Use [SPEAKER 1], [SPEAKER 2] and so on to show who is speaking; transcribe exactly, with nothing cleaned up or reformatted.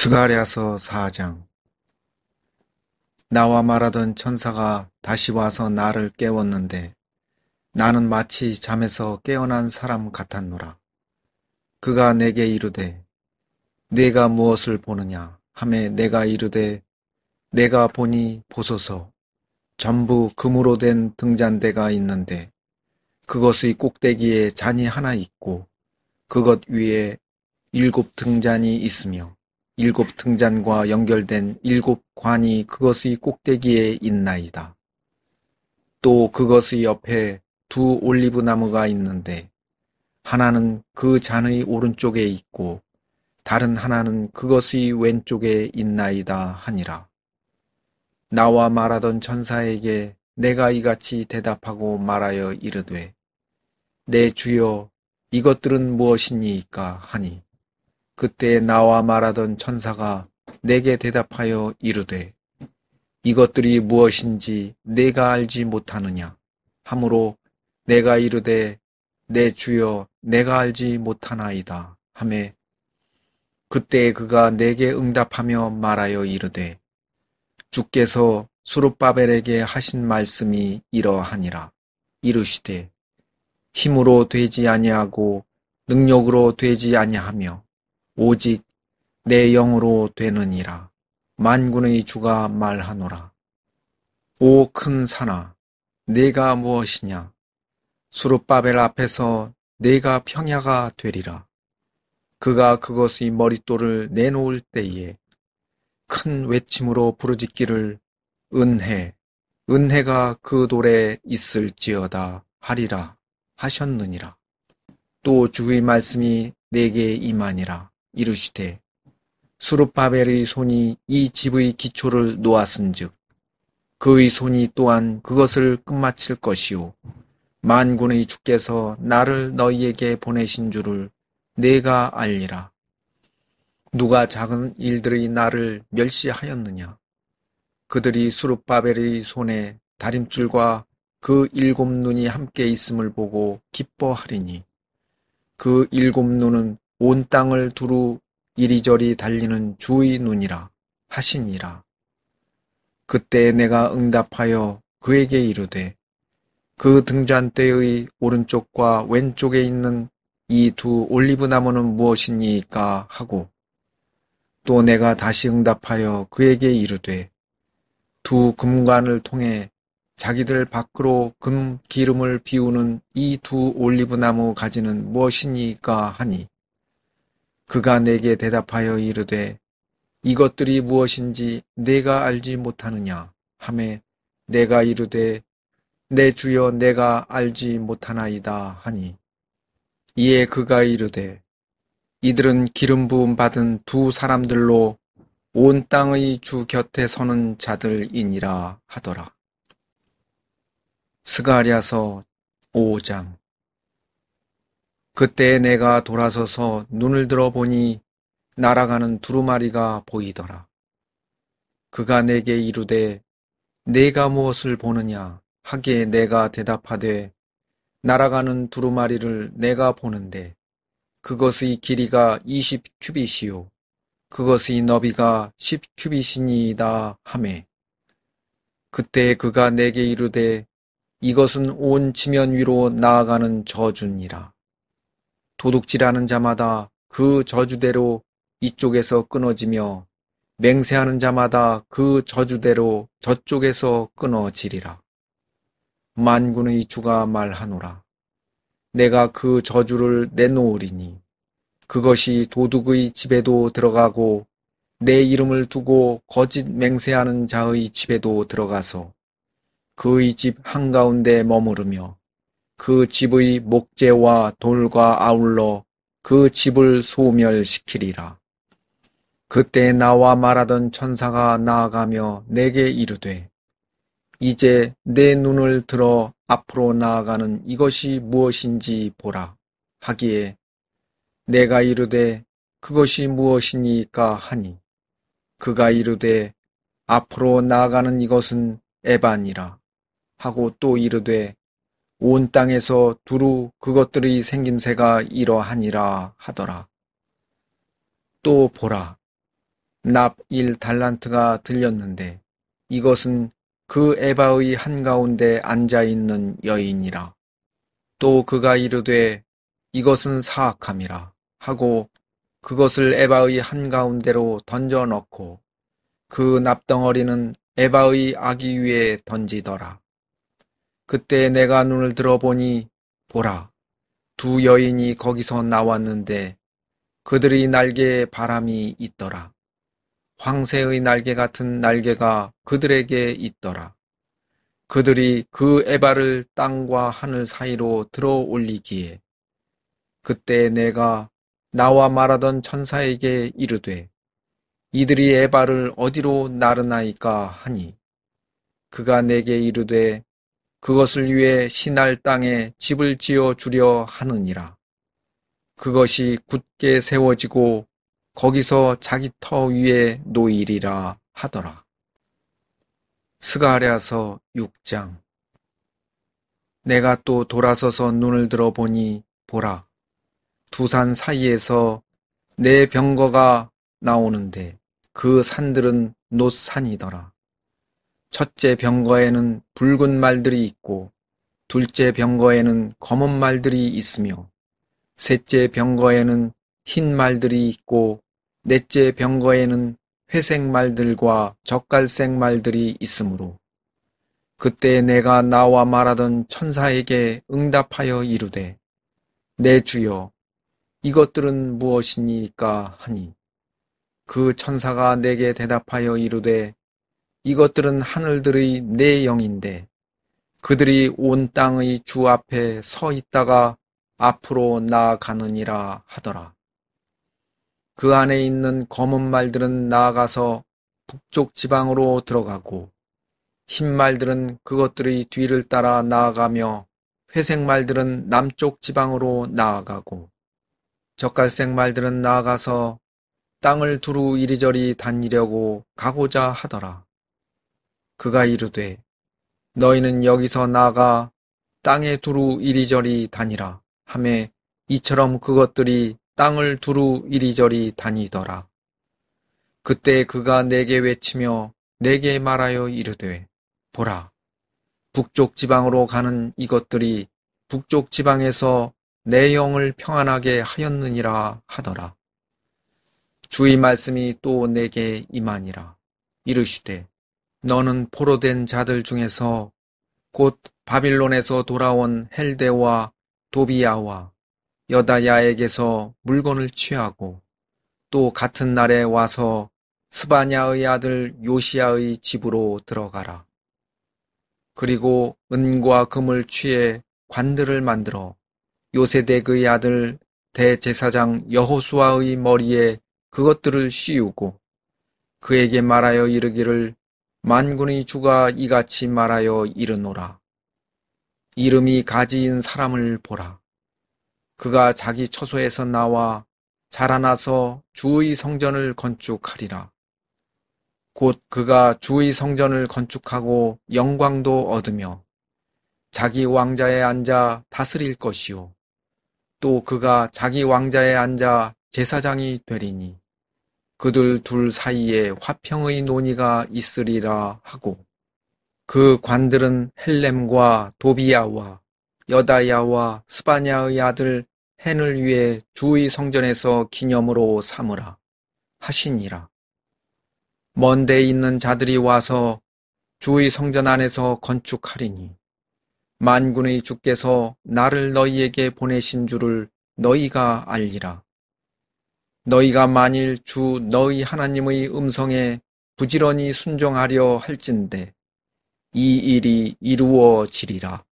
[SPEAKER 1] 스가랴서 사 장. 나와 말하던 천사가 다시 와서 나를 깨웠는데 나는 마치 잠에서 깨어난 사람 같았노라. 그가 내게 이르되 네가 무엇을 보느냐 하매 내가 이르되 내가 보니 보소서 전부 금으로 된 등잔대가 있는데 그것의 꼭대기에 잔이 하나 있고 그것 위에 일곱 등잔이 있으며 일곱 등잔과 연결된 일곱 관이 그것의 꼭대기에 있나이다. 또 그것의 옆에 두 올리브 나무가 있는데 하나는 그 잔의 오른쪽에 있고 다른 하나는 그것의 왼쪽에 있나이다 하니라. 나와 말하던 천사에게 내가 이같이 대답하고 말하여 이르되 내 주여 이것들은 무엇이니이까 하니 그때 나와 말하던 천사가 내게 대답하여 이르되 이것들이 무엇인지 내가 알지 못하느냐 하므로 내가 이르되 내 주여 내가 알지 못하나이다 하매 그때 그가 내게 응답하며 말하여 이르되 주께서 스룹바벨에게 하신 말씀이 이러하니라. 이르시되 힘으로 되지 아니하고 능력으로 되지 아니하며 오직 내 영으로 되느니라. 만군의 주가 말하노라. 오 큰 산아, 네가 무엇이냐? 스룹바벨 앞에서 네가 평야가 되리라. 그가 그것의 머릿돌을 내놓을 때에 큰 외침으로 부르짖기를 은혜, 은혜가 그 돌에 있을지어다 하리라 하셨느니라. 또 주의 말씀이 내게 임하니라. 이르시되 스룹바벨의 손이 이 집의 기초를 놓았은즉 그의 손이 또한 그것을 끝마칠 것이요 만군의 주께서 나를 너희에게 보내신 줄을 내가 알리라. 누가 작은 일들의 나를 멸시하였느냐? 그들이 스룹바벨의 손에 다림줄과 그 일곱 눈이 함께 있음을 보고 기뻐하리니 그 일곱 눈은 온 땅을 두루 이리저리 달리는 주의 눈이라 하시니라. 그때 내가 응답하여 그에게 이르되 그 등잔대의 오른쪽과 왼쪽에 있는 이 두 올리브 나무는 무엇이니까 하고 또 내가 다시 응답하여 그에게 이르되 두 금관을 통해 자기들 밖으로 금 기름을 비우는 이 두 올리브 나무 가지는 무엇이니까 하니 그가 내게 대답하여 이르되 이것들이 무엇인지 내가 알지 못하느냐 하매 내가 이르되 내 주여 내가 알지 못하나이다 하니 이에 그가 이르되 이들은 기름 부음 받은 두 사람들로 온 땅의 주 곁에 서는 자들이니라 하더라. 스가랴서 오 장. 그때 내가 돌아서서 눈을 들어보니 날아가는 두루마리가 보이더라. 그가 내게 이르되 네가 무엇을 보느냐 하기에 내가 대답하되 날아가는 두루마리를 내가 보는데 그것의 길이가 이십 큐빗이요 그것의 너비가 십 큐빗이니이다 하매 그때 그가 내게 이르되 이것은 온 지면 위로 나아가는 저주니라. 도둑질하는 자마다 그 저주대로 이쪽에서 끊어지며 맹세하는 자마다 그 저주대로 저쪽에서 끊어지리라. 만군의 주가 말하노라. 내가 그 저주를 내놓으리니 그것이 도둑의 집에도 들어가고 내 이름을 두고 거짓 맹세하는 자의 집에도 들어가서 그의 집 한가운데 머무르며 그 집의 목재와 돌과 아울러 그 집을 소멸시키리라. 그때 나와 말하던 천사가 나아가며 내게 이르되 이제 내 눈을 들어 앞으로 나아가는 이것이 무엇인지 보라 하기에 내가 이르되 그것이 무엇이니까 하니 그가 이르되 앞으로 나아가는 이것은 에반이라 하고 또 이르되 온 땅에서 두루 그것들의 생김새가 이러하니라 하더라. 또 보라, 납 일 달란트가 들렸는데 이것은 그 에바의 한가운데 앉아있는 여인이라. 또 그가 이르되 이것은 사악함이라 하고 그것을 에바의 한가운데로 던져 넣고 그 납덩어리는 에바의 아기 위에 던지더라. 그때 내가 눈을 들어보니 보라, 두 여인이 거기서 나왔는데 그들의 날개에 바람이 있더라. 황새의 날개 같은 날개가 그들에게 있더라. 그들이 그 에바를 땅과 하늘 사이로 들어 올리기에 그때 내가 나와 말하던 천사에게 이르되 이들이 에바를 어디로 나르나이까 하니 그가 내게 이르되 그것을 위해 시날 땅에 집을 지어 주려 하느니라. 그것이 굳게 세워지고 거기서 자기 터 위에 놓이리라 하더라. 스가랴서 육 장. 내가 또 돌아서서 눈을 들어보니 보라, 두 산 사이에서 네 병거가 나오는데 그 산들은 놋산이더라. 첫째 병거에는 붉은 말들이 있고 둘째 병거에는 검은 말들이 있으며 셋째 병거에는 흰 말들이 있고 넷째 병거에는 회색 말들과 젓갈색 말들이 있으므로 그때 내가 나와 말하던 천사에게 응답하여 이르되 내 주여 이것들은 무엇이니까 하니 그 천사가 내게 대답하여 이르되 이것들은 하늘들의 네 영인데 그들이 온 땅의 주 앞에 서 있다가 앞으로 나아가느니라 하더라. 그 안에 있는 검은 말들은 나아가서 북쪽 지방으로 들어가고 흰 말들은 그것들의 뒤를 따라 나아가며 회색 말들은 남쪽 지방으로 나아가고 젓갈색 말들은 나아가서 땅을 두루 이리저리 다니려고 가고자 하더라. 그가 이르되 너희는 여기서 나아가 땅에 두루 이리저리 다니라 하매 이처럼 그것들이 땅을 두루 이리저리 다니더라. 그때 그가 내게 외치며 내게 말하여 이르되 보라, 북쪽 지방으로 가는 이것들이 북쪽 지방에서 내 영을 평안하게 하였느니라 하더라. 주의 말씀이 또 내게 임하니라. 이르시되 너는 포로된 자들 중에서 곧 바빌론에서 돌아온 헬데와 도비야와 여다야에게서 물건을 취하고 또 같은 날에 와서 스바냐의 아들 요시야의 집으로 들어가라. 그리고 은과 금을 취해 관들을 만들어 요세덱의 아들 대제사장 여호수아의 머리에 그것들을 씌우고 그에게 말하여 이르기를 만군의 주가 이같이 말하여 이르노라. 이름이 가지인 사람을 보라. 그가 자기 처소에서 나와 자라나서 주의 성전을 건축하리라. 곧 그가 주의 성전을 건축하고 영광도 얻으며 자기 왕자에 앉아 다스릴 것이요. 또 그가 자기 왕자에 앉아 제사장이 되리니 그들 둘 사이에 화평의 논의가 있으리라 하고 그 관들은 헬렘과 도비야와 여다야와 스바냐의 아들 헨을 위해 주의 성전에서 기념으로 삼으라 하시니라. 먼 데 있는 자들이 와서 주의 성전 안에서 건축하리니 만군의 주께서 나를 너희에게 보내신 줄을 너희가 알리라. 너희가 만일 주 너희 하나님의 음성에 부지런히 순종하려 할진대 이 일이 이루어지리라.